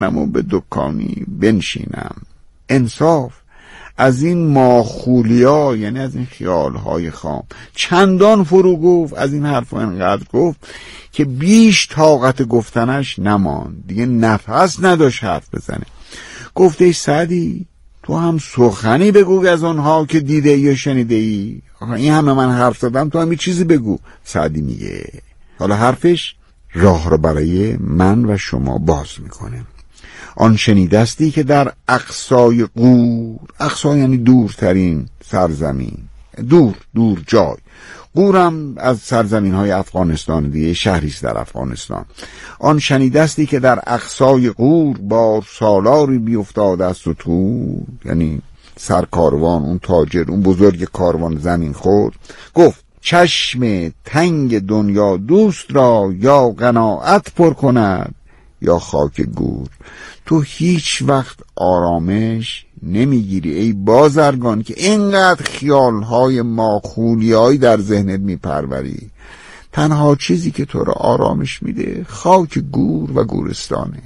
و به دکانی بنشینم. انصاف از این ماخولیا، یعنی از این خیالهای خام، چندان فرو گفت، از این حرفا انقدر گفت که بیش طاقت گفتنش نماند، دیگه نفس نداشت حرف بزنه. گفت ای سعدی، تو هم سخنی بگو از آنها که دیده یا شنیده ای. این همه من حرف زدم، تو هم یه چیزی بگو. سعدی میگه حالا حرفش راه رو برای من و شما باز میکنه. آن شنیدستی که در اقصای قور، اقصا یعنی دورترین سرزمین، دور جای، قورم از سرزمین های افغانستان دیگه، شهریست در افغانستان. آن شنیدستی که در اقصای قور بار سالاری بیفتاده است و تو، یعنی سرکاروان، اون تاجر، اون بزرگ کاروان زمین خورد، گفت چشم تنگ دنیا دوست را یا قناعت پر کند یا خاک گور. تو هیچ وقت آرامش نمیگیری ای بازرگان که اینقدر خیالهای ماخولیایی در ذهنت میپروری. تنها چیزی که تو را آرامش میده خاک گور و گورستانه.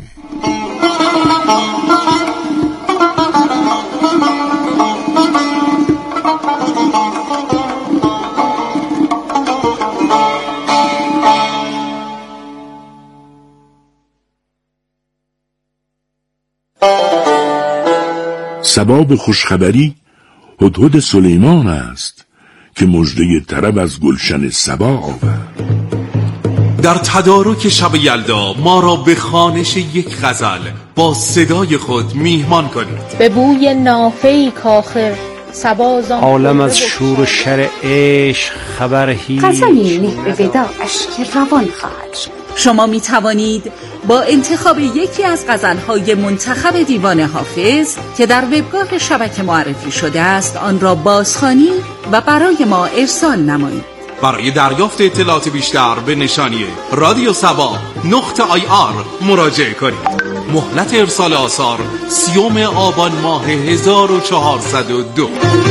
سباب خوشخبری هدهد سلیمان است که مژده طرب از گلشن سبا آورد. در تدارک شب یلدا ما را به خوانش یک غزل با صدای خود میهمان کنید. به بوی نافه‌ای کاخر سبازان عالم از شور و شر عشق خبر هیچ. غزلی مهر وداعش که روان خواهد شد. شما می توانید با انتخاب یکی از غزل‌های منتخب دیوان حافظ که در وبگاه شبکه معرفی شده است آن را بازخوانی و برای ما ارسال نمایید. برای دریافت اطلاعات بیشتر به نشانی radiosaba.ir مراجعه کنید. مهلت ارسال آثار 30 آبان ماه 1402.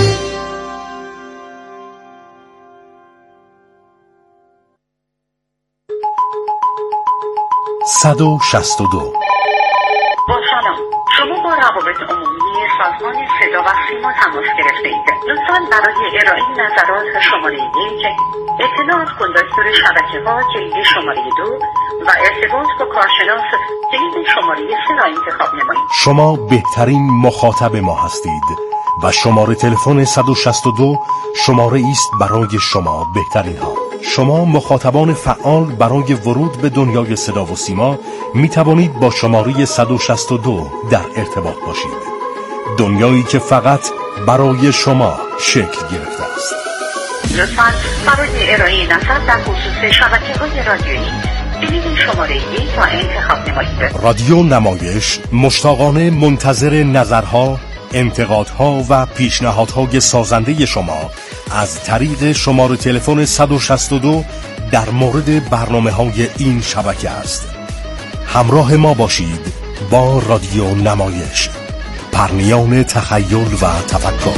162. با سلام، شما با روابط عمومی سازمان صدا و سیما تماس گرفته اید. لطفاً برای ارائه نظرات شماره 1 اطلاعات کندکتور شبکه‌ها جلد شماره 2 و ارتباط با کارشناس جلد شماره 3 را انتخاب نمایید. شما بهترین مخاطب ما هستید و شماره تلفن 162 شماره است برای شما بهترین ها. شما مخاطبان فعال برای ورود به دنیای صدا و سیما می توانید با شماره 162 در ارتباط باشید. دنیایی که فقط برای شما شکل گرفته است. لطفاً برای ارائه نظر در خصوص شبکه‌های رادیویی جلد شماره 1 را انتخاب نمایید. رادیو نمایش مشتاقانه منتظر نظرها، انتقادها و پیشنهادهای سازنده شما از طریق شماره تلفن 162 در مورد برنامه‌های این شبکه است. همراه ما باشید با رادیو نمایش، پرنیان تخیل و تفکر.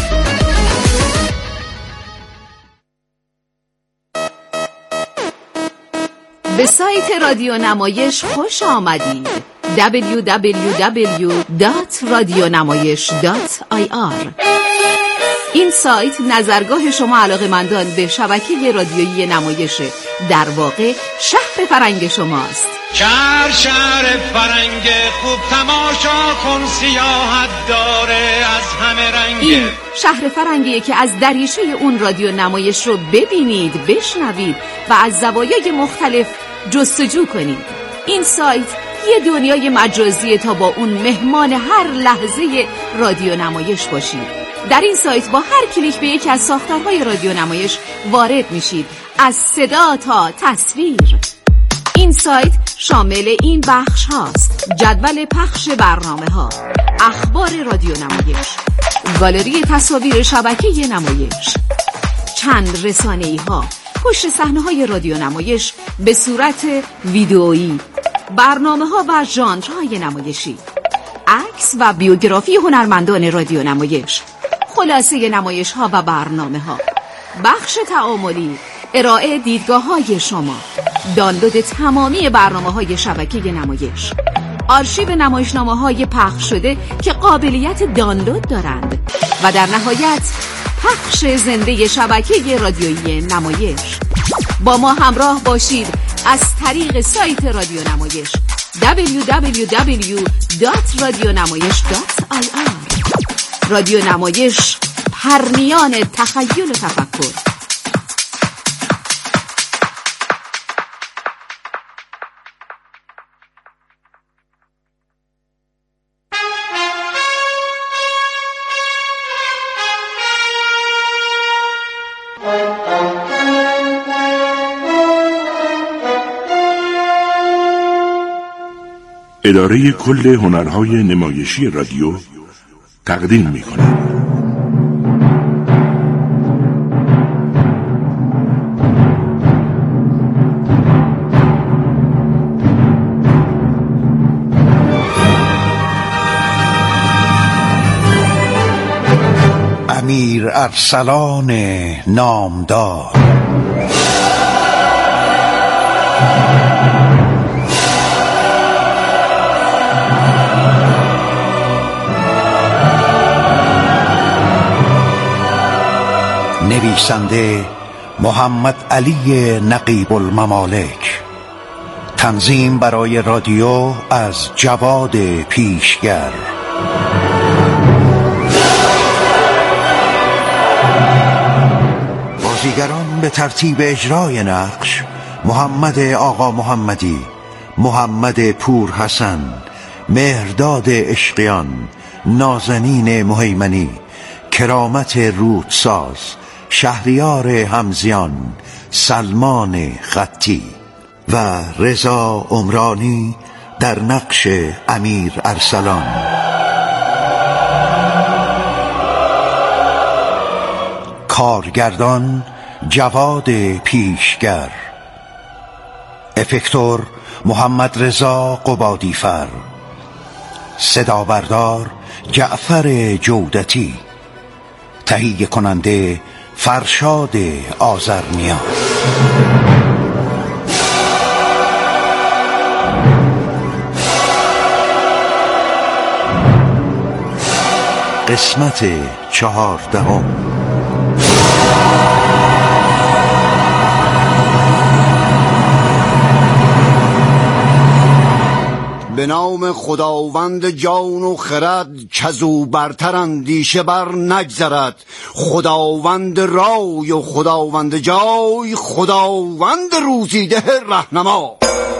به سایت رادیو نمایش خوش آمدید. www.radionamayesh.ir. این سایت نظرگاه شما علاقه‌مندان به شبکه رادیویی نمایش، در واقع شهر فرنگ شماست. شهر فرنگ خوب تماشا کن، سیاحت داره از همه رنگ. این شهر فرنگیه که از دریچه اون رادیو نمایش رو ببینید، بشنوید و از زوایای مختلف جستجو کنید. این سایت یه دنیای مجازیه تا با اون مهمان هر لحظه رادیو نمایش باشید. در این سایت با هر کلیک به یکی از ساختارهای رادیو نمایش وارد میشید، از صدا تا تصویر. این سایت شامل این بخش هاست: جدول پخش برنامه ها، اخبار رادیو نمایش، گالری تصاویر شبکه نمایش، چند رسانه‌ای ها، پشت صحنه های رادیو نمایش به صورت ویدئویی، برنامه ها و ژانرهای نمایشی، عکس و بیوگرافی هنرمندان رادیو نمایش، خلاصه نمایش ها و برنامه ها، بخش تعاملی، ارائه دیدگاه های شما، دانلود تمامی برنامه های شبکه نمایش، آرشیو نمایشنامه‌های پخش شده که قابلیت دانلود دارند و در نهایت پخش زنده شبکه رادیویی نمایش. با ما همراه باشید از طریق سایت رادیو نمایش www.radionamayesh.ir. رادیو نمایش، پرنیان تخیل و تفکر. اداره کل هنرهای نمایشی رادیو تقدیم می‌کند. امیر ارسلان نامدار. نویسنده محمد علی نقیب الممالک. تنظیم برای رادیو از جواد پیشگر. بازیگران به ترتیب اجرای نقش: محمد آقا محمدی، محمد پور حسن، مهرداد عشقیان، نازنین مهیمنی، کرامت رودساز، شهریار همزیان، سلمان خطی و رضا عمرانی در نقش امیر ارسلان. کارگردان جواد پیشگر. افکتور محمد رضا قبادیفر. صدا بردار جعفر جودتی. تهیه کننده فرشاد آذرنیا. قسمت 14. به نام خداوند جان و خرد، کزو برتر اندیشه بر نگذرد. خداوند رای و خداوند جای، خداوند روزیده رهنما.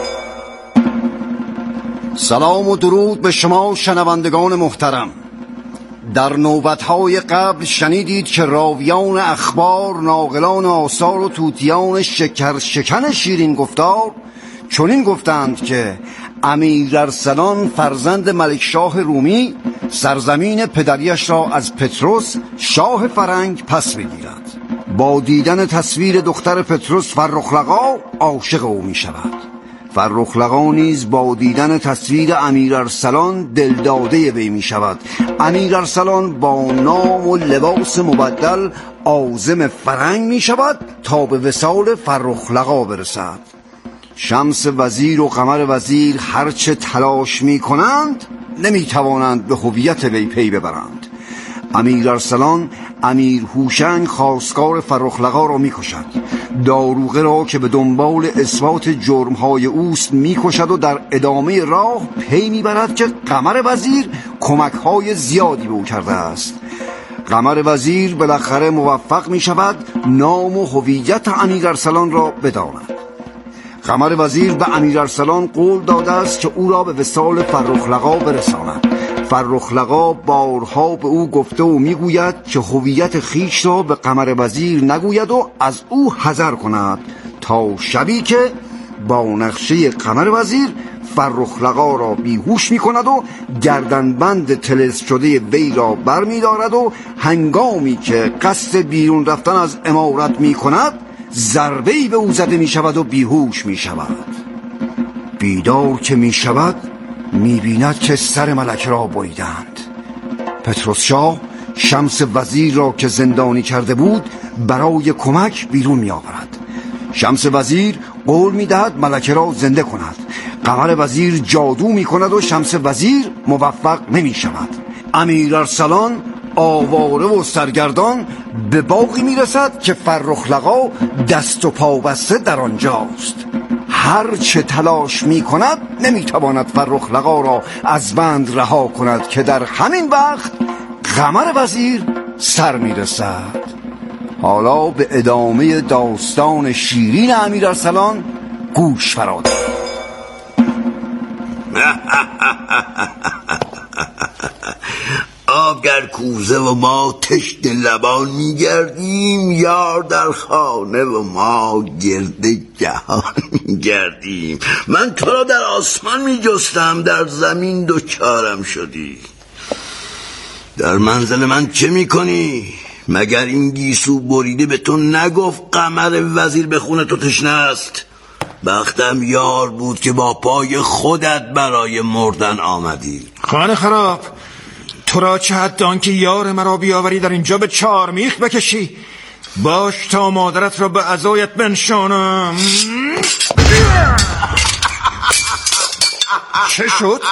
سلام و درود به شما شنوندگان محترم. در نوبت‌های قبل شنیدید که راویان اخبار، ناقلان آثار و توتیان شکر شکن شیرین گفتار چنین گفتند که امیر ارسلان فرزند ملکشاه رومی سرزمین پدریش را از پطرس شاه فرنگ پس می‌گیرد. با دیدن تصویر دختر پطرس فرخلقا عاشق او می‌شود. فرخلقا نیز با دیدن تصویر امیر ارسلان دلداده وی می‌شود. امیر ارسلان با نام و لباس مبدل عازم فرنگ می‌شود تا به وصال فرخلقا برسد. شمس وزیر و قمر وزیر هرچه تلاش می کنند نمی توانند به هویت وی پی ببرند. امیر ارسلان امیر هوشنگ خواستگار فرخلقا را می کشد. داروغه را که به دنبال اثبات جرمهای اوست می کشد و در ادامه راه پی می برد که قمر وزیر کمکهای زیادی به او کرده است. قمر وزیر بالاخره موفق می شود نام و هویت امیر ارسلان را بداند. قمر وزیر به امیر ارسلان قول داده است که او را به وصال فرخلقا برساند. فرخلقا بارها به او گفته و میگوید که هویت خیش را به قمر وزیر نگوید و از او حذر کند تا شبی که با نقشه قمر وزیر فرخلقا را بیهوش میکند و گردنبند طلسم شده وی را بر میدارد و هنگامی که قصد بیرون رفتن از امارت میکند ضربه‌ای به او زده میشود و بیهوش میشود. بیدار که میشود میبیند که سر ملک را بریدند. پطرس شاه شمس وزیر را که زندانی کرده بود برای کمک بیرون میآورد. شمس وزیر قول میدهد ملکه را زنده کند. قمر وزیر جادو می کند و شمس وزیر موفق نمی شود. امیر ارسلان آواره و سرگردان به باغی می رسد که فرخ لقا دست و پا بسته در آنجاست. هر چه تلاش می کند نمی تواند فرخ لقا را از بند رها کند که در همین وقت قمر وزیر سر می رسد. حالا به ادامه داستان شیرین امیر ارسلان گوش فرادید. آگر کوزه و ما تشنه لبان میگردیم، یار در خانه و ما گرد جهان میگردیم. من تو را در آسمان میجستم، در زمین دوچارم شدی. در منزل من چه میکنی؟ مگر این گیسو بریده به تو نگفت قمر وزیر به خون تو تشنه است؟ بختم یار بود که با پای خودت برای مردن آمدی. خانه خراب، تو را چه حد آن که یار مرا بیاوری در اینجا به چارمیخ بکشی؟ باش تا مادرت را به عزایت بنشانم. چه شد؟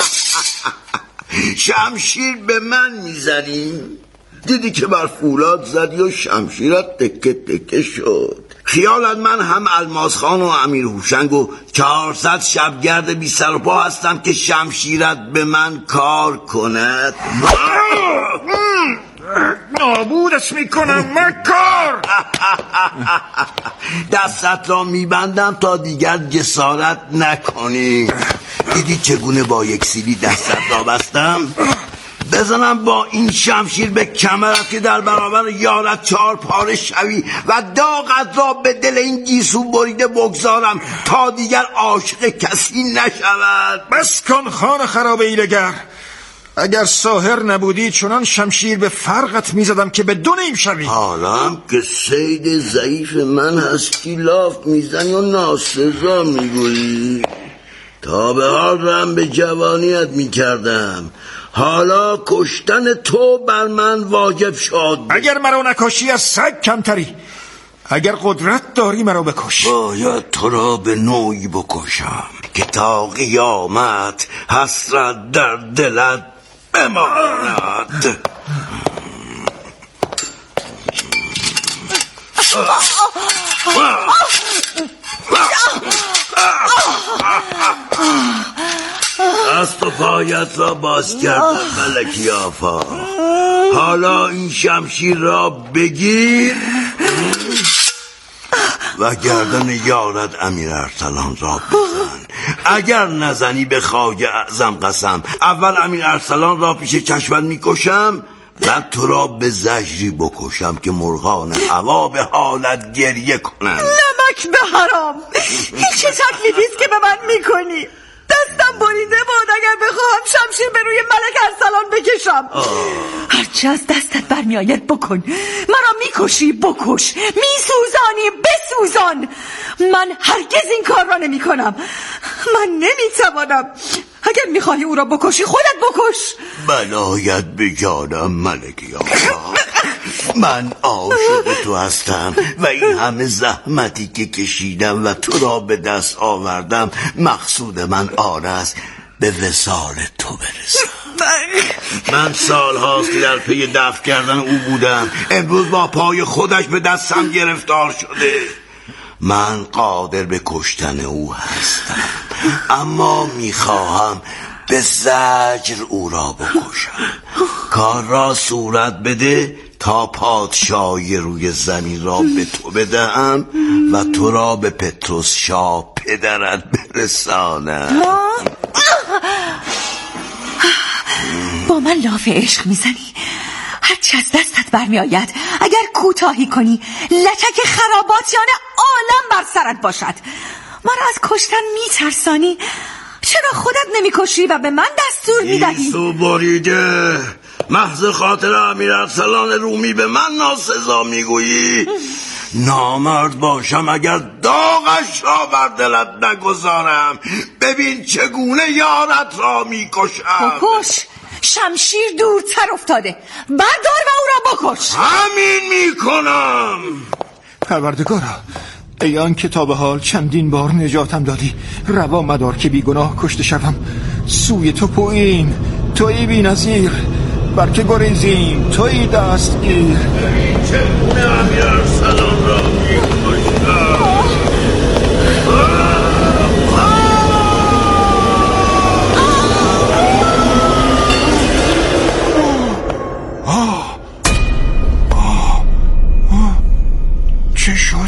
شمشیر به من میزنی؟ دیدی که بر فولاد زدی و شمشیرت تکه تکه شد. خیالت من هم الماس خان و امیر هوشنگ و 400 شبگرد بی سر و پا هستم که شمشیرت به من کار کند؟ نابودش میکنم مکار. دستت را میبندم تا دیگر جسارت نکنی. دیدی چگونه با یک سیلی دستت را بستم؟ بزنم با این شمشیر به کمرت که در برابر یارت 4 پاره شوی و داغت را به دل این گیسو بریده بگذارم تا دیگر عاشق کسی نشود. بس کن خانه خراب ایلگر. اگر ساحر نبودی چنان شمشیر به فرقت میزدم که به 2 نیم شوی. حالا که سید ضعیف من هستی لاف میزنی و ناسزا میگویی. تا به حال رم به جوانیت میکردم، حالا کشتن تو بر من واجب شد. اگر مرا نکشی از سگ کمتری. اگر قدرت داری مرا بکش. باید تو را به نوعی بکشم که تا قیامت حسرت در دلت بماند. دست و پایت را باز کردم ملکی آفا. حالا این شمشیر را بگیر و گردن یارت امیر ارسلان را بزن. اگر نزنی به خواجه اعظم قسم اول امیر ارسلان را پیش چشمت میکشم و تو را به زجری بکشم که مرغان هوا به حالت گریه کنند. نمک به حرام، این چه تکلیفیست که به من میکنی؟ دستم بریده بود. اگر بخواهم شمشیر به روی ملک ارسلان بکشم. هرچی از دستت برمیآید بکن. مرا میکشی بکش، میسوزانی بسوزان. من هرگز این کار را نمی کنم. من نمیتوانم. اگر میخواهی او را بکشی خودت بکش. بلایت به جانم ملکی آقا. من عاشق تو هستم و این همه زحمتی که کشیدم و تو را به دست آوردم مقصود من آن است به وصال تو برسم. من سال هاست که در پی دفع کردن او بودم. امروز با پای خودش به دستم گرفتار شده. من قادر به کشتن او هستم، اما میخواهم به زجر او را بکشم. کار را صورت بده تا پادشاهی روی زمین را به تو بدهم و تو را به پتروس شاه پدرت برسانم. با من لاف عشق میزنی؟ هرچی از دستت برمی آید اگر کوتاهی کنی لچک خراباتیان عالم بر سرت باشد. مرا از کشتن میترسانی. چرا خودت نمیکشی و به من دستور میدهی؟ گیسو بریده، محض خاطر امیر ارسلان رومی به من ناسزا میگویی؟ نامرد باشم اگر داغش را بر دلت نگذارم. ببین چگونه یارت را میکشم. بکش. شمشیر دورتر افتاده. بردار و او را بکش. همین میکنم. پروردگارا، ای آن که تا به حال چندین بار نجاتم دادی، روا مدار که بی گناه کشته شوم. سوی تو پوییم، تویی بی نظیر، برکه گریزیم تویی دستگیر. چگونه امیر ارسلان را می کشتم؟ چه شد؟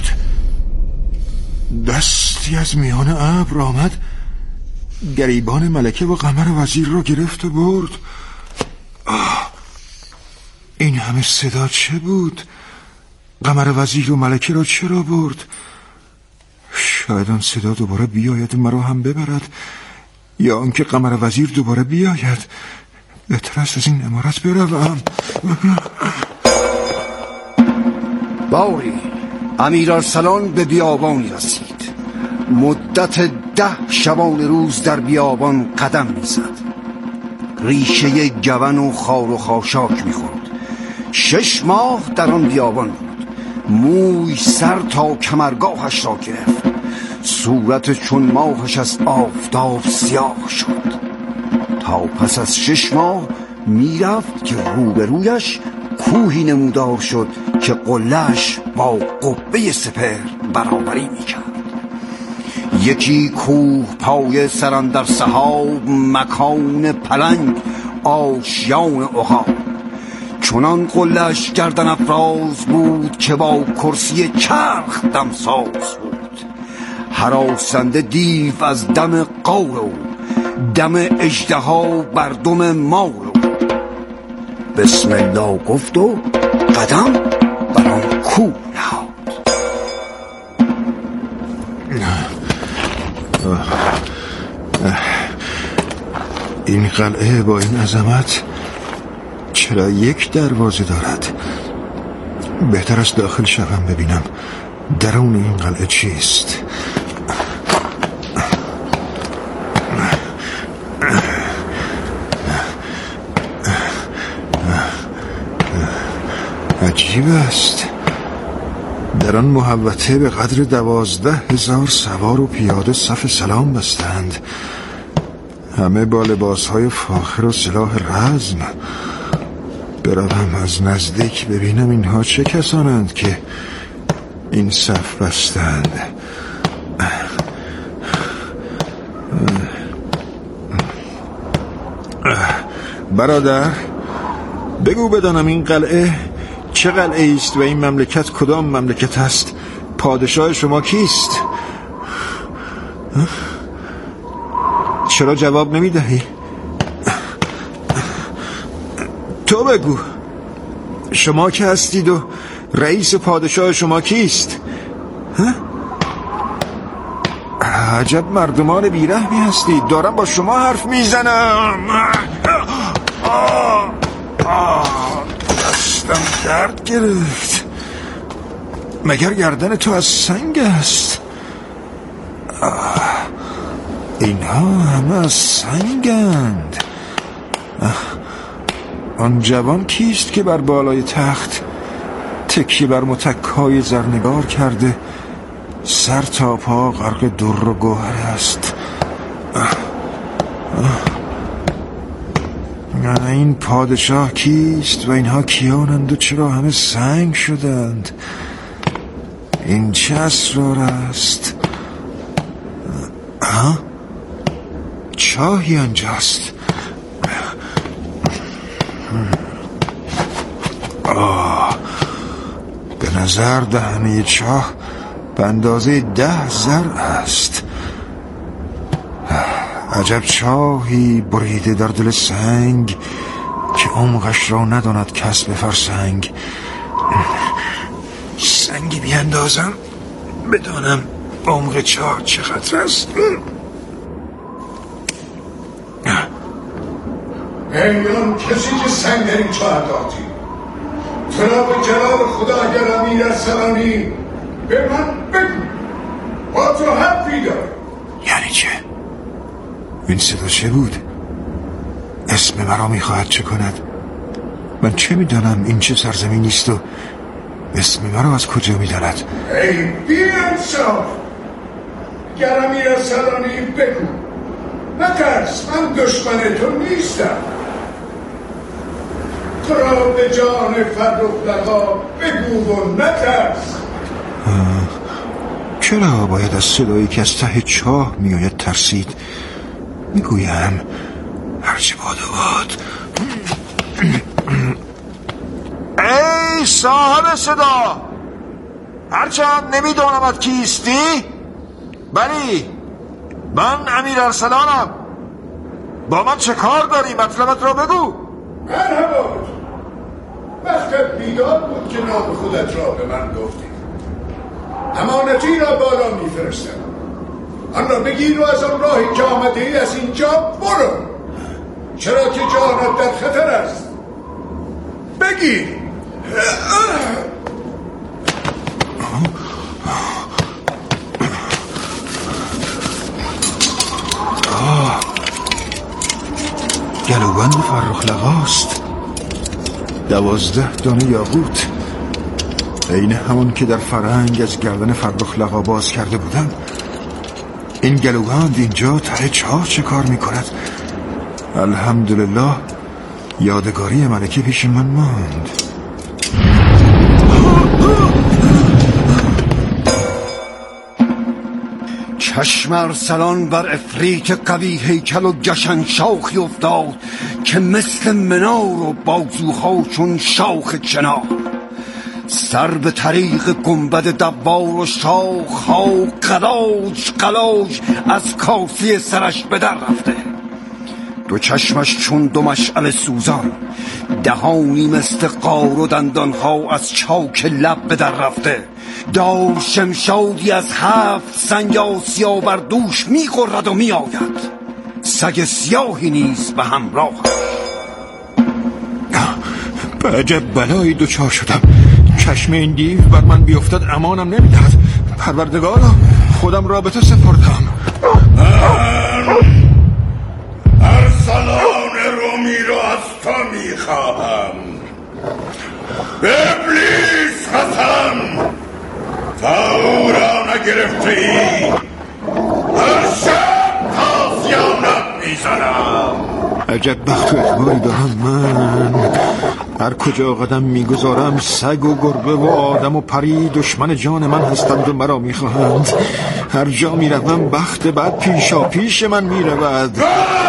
دستی از میان ابر آمد، گریبان ملکه و قمر وزیر را گرفت و برد. این همه صدا چه بود؟ قمر وزیر و ملکه را چرا برد؟ شاید آن صدا دوباره بیاید مرا هم ببرد، یا آنکه قمر وزیر دوباره بیاید. بهتر است از این عمارت بروم. باری امیر ارسلان به بیابانی رسید. مدت 10 شبانه روز در بیابان قدم میزد. ریشه گون و خار و خاشاک میخورد. 6 ماه در آن بیابان بود. موی سر تا کمرگاهش را گرفت. صورت چون ماهش از آفتاب سیاه شد. تا پس از 6 ماه میرفت که روبرویش کوهی نمودار شد که قله‌اش با قبه سپهر برابری میکرد. یکی کوه پای سراندر سحاب، مکان پلنگ آشیان عقاب. چنان قله‌اش گردن افراز بود که با کرسی چرخ دمساز بود. هراسنده دیو از دم قار و دم اژدها بر دم مار و بسم الله گفت و قدم بر آن کوه نهاد. این قلعه با این عظمت چرا یک دروازه دارد؟ بهتر است داخل شوم ببینم درون این قلعه چیست. عجیب است، در آن محوطه به قدر 12,000 سوار و پیاده صف سلام بستند، همه با لباسهای فاخر و سلاح رزم. بروم از نزدیک ببینم اینها چه کسانند که این صف بستند. برادر، بگو بدانم این قلعه چه قلعه است و این مملکت کدام مملکت است؟ پادشاه شما کیست؟ چرا جواب نمی دهی؟ تو بگو، شما که هستید و رئیس پادشاه شما کیست؟ عجب مردمان بیرحمی هستید. دارم با شما حرف میزنم. دستم درد گرفت. مگر گردن تو از سنگ است؟ اینها همه از سنگند. آن جوان کیست که بر بالای تخت تکیه بر متکای زرنگار کرده، سر تا پا غرق در و گوهر است؟ این پادشاه کیست و اینها کیانند و چرا همه سنگ شدند؟ این چه اسرار است؟ چاهی آنجاست. به نظر دهنه چاه به اندازه 10 زر است. عجب چاهی بریده در دل سنگ که عمقش را نداند کس به فرسنگ. سنگی بیاندازم بدانم عمق چاه چقدر است. ایان کسی که سنگ در این چاه انداختی، تو را به جلال خدا اگر امیر ارسلانی به من بگو، با تو حرفی داره. یعنی چه؟ این صدا چه بود؟ اسم مرا میخواهد چه کند؟ من چه میدانم این چه سرزمینی است و اسم مرا از کجا می‌داند؟ ای بی‌انصاف، گر امیرارسلانی بگو، نترس، من دشمن تو نیستم. تو را به جان فرخ بگو و نترس. چرا باید از صدایی که از ته چاه میآید ترسید؟ میگویم هرچه باد و باد. ای صاحب صدا، هرچند نمیدانمت کیستی، بلی من امیرارسلانم. با من چه کار داری؟ مطلبت را بگو. مرحبا، وقتت بیدار بود که نام خودت را به من گفتی. امانتی را بالا میفرستم، آن را بگیر و از آن راهی که آمده ای از اینجا برو، چرا که جانت در خطر است. بگیر. گلوبند فرخ لقاست. 12 دانه یاقوت، عین همان که در فرنگ از گردن فرخ لقا باز کرده بودم. این گلوبند اینجا ته چاه چه کار میکند؟ الحمدلله یادگاری ملکه پیش من ماند. چشم ارسلان بر افریت قوی هیکل و گشن شاخی افتاد که مثل منار و بازوها چون شاخ چنار، سر به طریق گنبد دوار و شاخها قلاج قلاج از کاسه سرش به در رفته. دو چشمش چون دو مشعل سوزان، دهانی مثل قار و دندانها از چاک لب به در رفته. دار شمشادی از 7 سنگ آسیا بر دوش می غرد و می آید، سگ سیاهی نیز به همراه. به عجب بلایی دوچار شدم. چشم این دیو بر من بیفتد امانم نمیدهد. پروردگارا، خودم را به تو سپردم. ارسلان رومی را از تو میخواهم. ابلیس قسم، تا او را نگرفته ای هر شب تازیانت میزنم. عجب بخت و اقبالی دارم من. هر کجا قدم میگذارم سگ و گربه و آدم و پری دشمن جان من هستند و مرا میخواهند. هر جا میروم بخت بد پیشا پیش من میرود.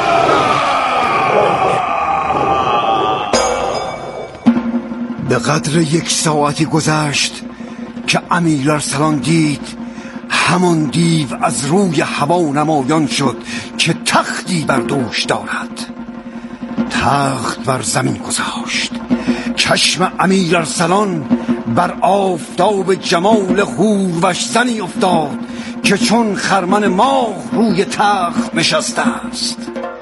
به قدر 1 ساعتی گذشت که امیرارسلان دید همان دیو از روی هوا نمایان شد که تختی بر دوش دارد. تخت بر زمین گذاشت. چشم امیرارسلان بر آفتاب جمال هوروش زنی افتاد که چون خرمن ماه روی تخت نشسته است.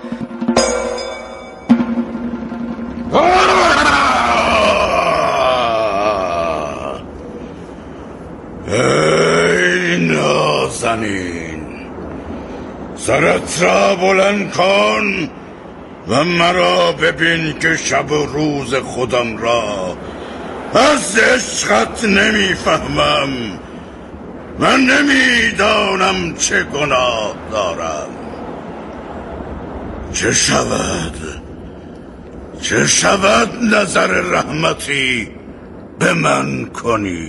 ای نازنین، سرت را بلند کن و مرا ببین که شب و روز خودم را از عشقت نمیفهمم. من نمیدانم چه گناه دارم. چه شود نظر رحمتی به من کنی؟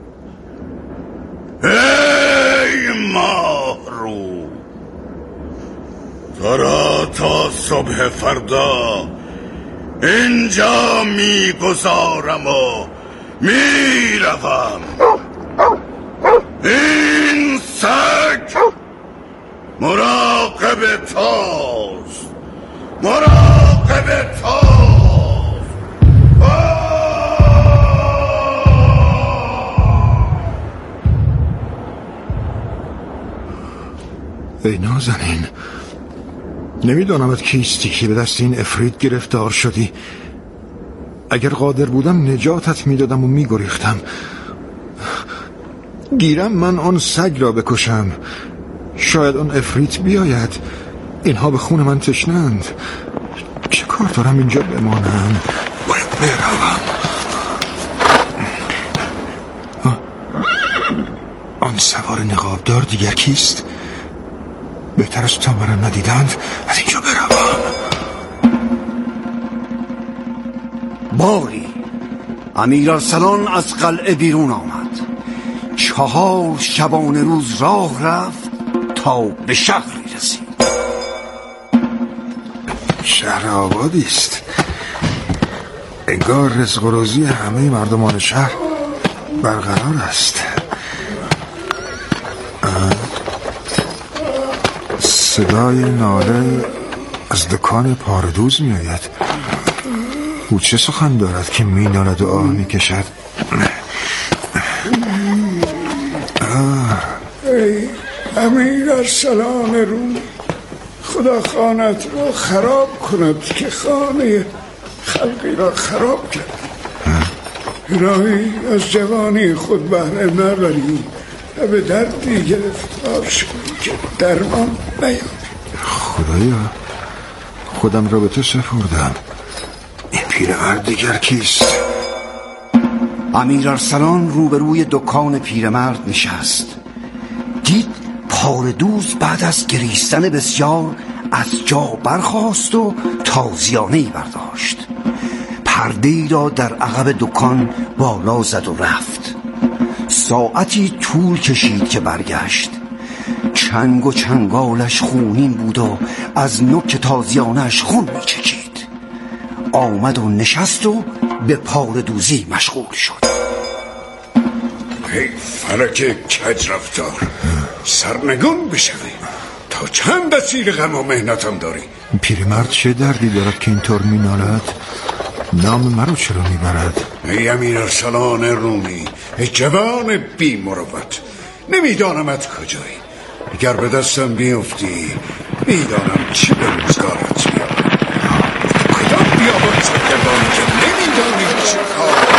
ای ماه رو، تو را تا صبح فردا اینجا میگذارم و میروم. این سگ مراقب توست، مراقب توست. ای نازنین، نمیدانمت کیستی که به دست این افریت گرفتار شدی. اگر قادر بودم نجاتت میدادم و میگریختم. گیرم من آن سگ را بکشم، شاید آن افریت بیاید. اینها به خون من تشنند. چه کار دارم اینجا بمانم؟ باید بروم. آن سوار نقابدار دیگر کیست؟ بهتر است تا مرا ندیدند از اینجا بروم. باری امیر ارسلان از قلعه بیرون آمد. 4 شبانه روز راه رفت تا به شهری رسید. شهر آبادی است. انگار رزق و روزی همه مردمان شهر برقرار است. صدای ناله از دکان پاردوز می آید. او چه سخن دارد که می نالد و آه می کشد؟ ای امیر ارسلان روم، خدا خانت را خراب کند که خانه خلقی را خراب کرد. الهی از جوانی خود بهره نبری و به دردی گرفتار شدی که درمان نیابی. خدایا خودم را به تو سپردم. این پیرمرد دیگر کیست؟ امیر ارسلان روبروی دکان پیرمرد نشست. دید پاردوز بعد از گریستن بسیار از جا برخاست و تازیانه‌ای برداشت. پرده‌ای را در عقب دکان بالا زد و رفت. ساعتی طول کشید که برگشت. چنگ و چنگالش خونین بود و از نوک تازیانه‌اش خون می‌چکید. آمد و نشست و به پاردوزی مشغول شد. ای فلک کج رفتار، سرنگون بشوی. تا چند اسیر غم و مهنتم داری؟ پیرمرد چه دردی دارد که اینطور مینالد؟ نام مرا چرا میبرد؟ ای امیر ارسلان رومی، ای جوان بی مروت، نمیدانمت کجایی. اگر به دستم بیفتی میدانم چی به روزگارت بیاد. کدام بیابان سرگردانی که نمیدانی چه کار.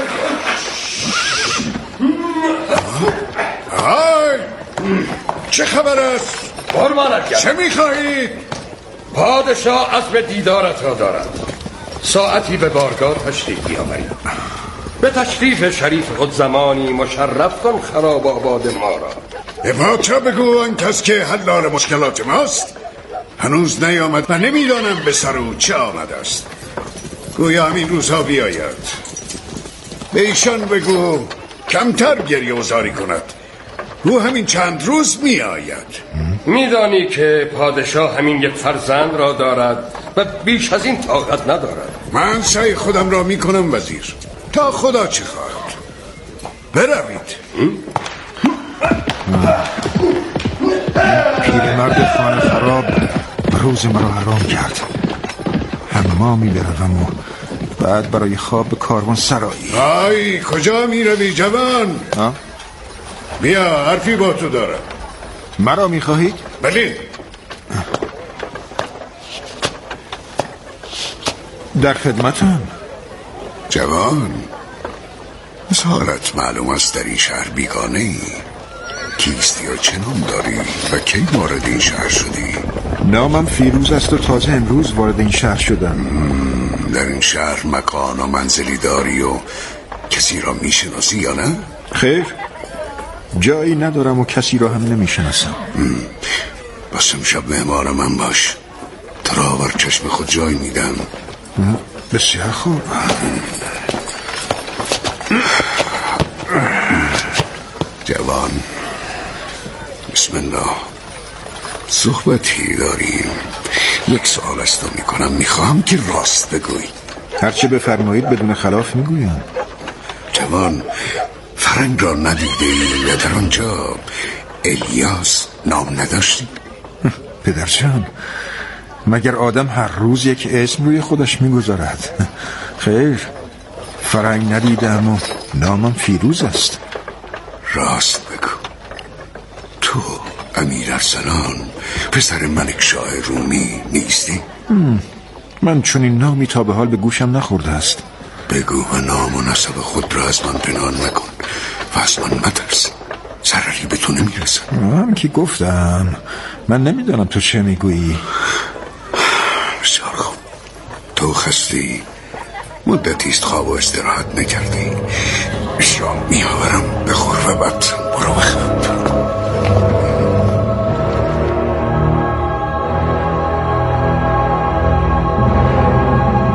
های چه خبر است؟ قربانت گردم. چه میخواهید؟ پادشاه عزم دیدارت را دارد. ساعتی به بارگاه تشریف بیاورید. به تشریف شریف خود زمانی مشرف کن خراب آباد ما را. به پادشاه بگو آن کس که حلال مشکلات ماست هنوز نیامد و نمیدانم به سر او چه آمده است. گویا همین روزها بیاید. به ایشان بگو کمتر گریه و زاری کند. او همین چند روز می آید. میدانی که پادشاه همین یک فرزند را دارد و بیش از این طاقت ندارد. من سعی خودم را می کنم وزیر، تا خدا چه خواهد. بروید. پیرمرد خانه خراب روز مرا حرام کرد. حمامی بروم و بعد برای خواب به کاروان سرایی. آی کجا می روی جوان؟ بیا حرفی با تو دارم. مرا می خواهید؟ بله. در خدمتم. جوان، از حالت معلوم است در این شهر بیگانه ای. کیستی و چه نام داری و کی وارد این شهر شدی؟ نامم فیروز است و تازه امروز وارد این شهر شدم. در این شهر مکان و منزلی داری و کسی را میشناسی یا نه؟ خیر، جایی ندارم و کسی را هم نمیشناسم. بس امشب مهمان من باش. تو را بر چشم خود جای میدم. بسیار خوب. جوان، بسم الله. صحبتی داریم. یک سوال از تو میکنم، میخواهم که راست بگوی. هرچه بفرمایید بدون خلاف میگویم. جوان، فرنگ را ندیده ای یا در آنجا الیاس نام نداشتی؟ پدرجان، مگر آدم هر روز یک اسم روی خودش میگذارد؟ خیر، فرنگ ندیدم و نامم فیروز است. راست بگو، تو امیر ارسلان پسر ملکشاه رومی نیستی؟ من چون این نامی تا به حال به گوشم نخورده است. بگو و نام و نسب خود را از من پنهان مکن و از من مترس. ضرری به تو نمیرسد. هم که گفتم من نمیدانم تو چه میگویی. بسیار خوب، تو خستی مدتی است خواب و استراحت نکردی. شام میآورم بخور و بعد برو بخواب.